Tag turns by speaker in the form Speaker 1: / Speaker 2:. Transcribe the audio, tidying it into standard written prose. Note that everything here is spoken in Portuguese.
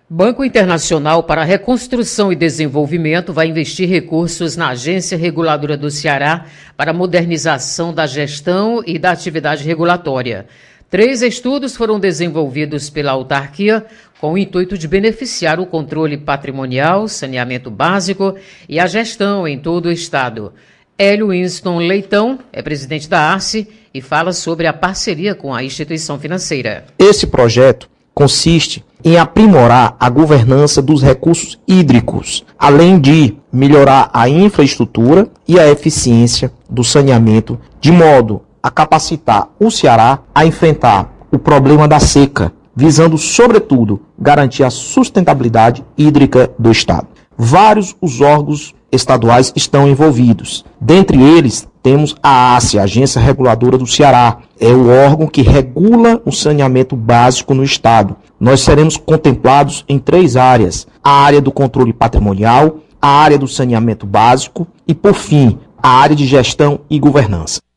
Speaker 1: Banco Internacional para a Reconstrução e Desenvolvimento vai investir recursos na Agência Reguladora do Ceará para a modernização da gestão e da atividade regulatória. 3 estudos foram desenvolvidos pela autarquia com o intuito de beneficiar o controle patrimonial, saneamento básico e a gestão em todo o estado. Hélio Winston Leitão é presidente da ARCE e fala sobre a parceria com a instituição financeira.
Speaker 2: Esse projeto consiste em aprimorar a governança dos recursos hídricos, além de melhorar a infraestrutura e a eficiência do saneamento, de modo a capacitar o Ceará a enfrentar o problema da seca, visando, sobretudo, garantir a sustentabilidade hídrica do Estado. Vários os órgãos estaduais estão envolvidos. Dentre eles, temos a ACE, a Agência Reguladora do Ceará. É o órgão que regula o saneamento básico no Estado. Nós seremos contemplados em 3 áreas: a área do controle patrimonial, a área do saneamento básico e, por fim, a área de gestão e governança.